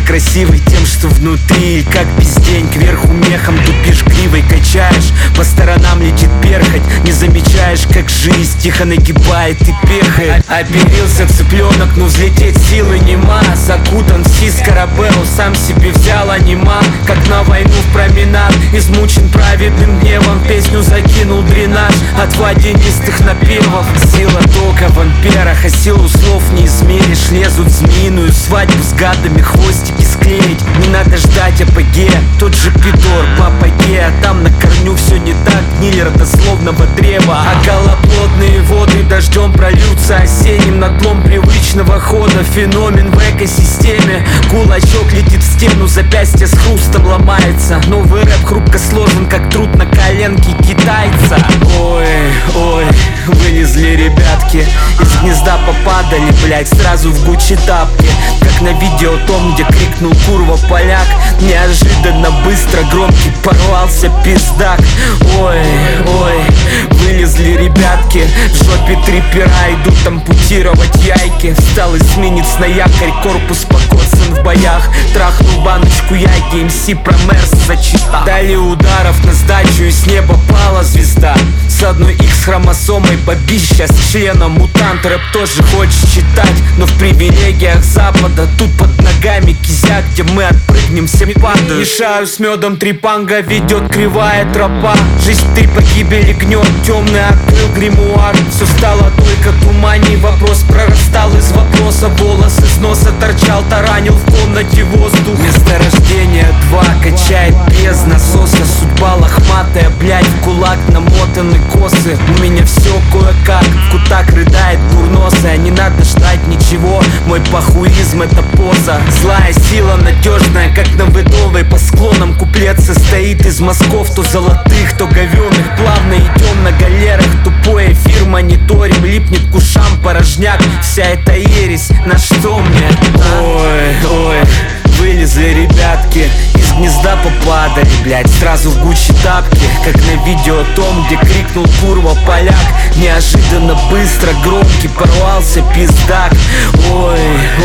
красивый тем, что внутри, как без день, кверху мехом тупишь, гривой качаешь, по сторонам летит перхоть, не замечаешь, как жизнь тихо нагибает и пехает. Оперился цыпленок, но взлететь силы нема. Закутан в сискарабел, сам себе взял анима. Как на войну в променад, измучен праведным гневом, песню закинул дренаж от водянистых напевов. Сила тока в амперах, а силу слов не измеришь. Лезут в змеиную свадьбу с гадами, хвостики склеить. Не надо ждать апогея, тот же Пидор по апогея, а там на корню все не так, гниль родословного древа. А голоплодные воды дождем прольются осенним надлом привычного хода. Феномен в экосистеме. Кулачок летит в стену, запястье с хрустом ломается. Новый рэп хрупко сложен, как труд на коленке китайца. Ой, ой, вылезли ребятки, из гнезда попадали, блять, сразу в Гуччи тапки. Как на видео том, где крикнул курва поляк. Неожиданно быстро громкий порвался пиздак. Ой, ой, вылезли ребятки, в жопе три пера идут ампутировать яйки. Встал эсминец на якорь, корпус покоцан в боях. Трахнул баночку яйки, МС про Мерс зачитал. Дали ударов на сдачу, и с неба пала звезда. С одной X хромосомой бабища, с членом мутант. Рэп тоже хочешь читать, но в привилегиях Запада. Тут под ногами кизяк, где мы отпрыгнем, все падают. Мешаю с медом трипанга, ведет кривая тропа. Жизнь три погибели гнет, темный открыл гримуар. Все стало только туманней, вопрос прорастал из вопроса. Волос из носа торчал, таранил в комнате воздух. Месторождение 2 качает без насоса. Судьба лохматая, блять, в кулак намотаны косы. У меня все кое-как, в кутак рыдает курносая. Не надо ждать ничего, мой похуизм это поза. Злая сила надежная, как на Выдовой. По склонам куплет состоит из мазков, то золотых, то говёных. Плавно идем на галерах, тупой эфир мониторим. Липнет к ушам порожняк, вся эта ересь, на что мне? Ой, ой, вылезли ребятки, из гнезда попадали, блять, сразу в Гуччи тапки. Как на видео том, где крикнул курва поляк. Неожиданно быстро громкий порвался пиздак. Ой,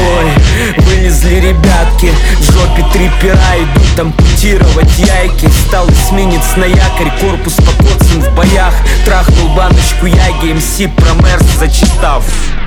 ой, вылезли ребятки, в жопе три пера идут ампутировать яйки. Встал эсминец на якорь, корпус покоцан в боях. Трахнул баночку яги, МС про Мерс зачитав.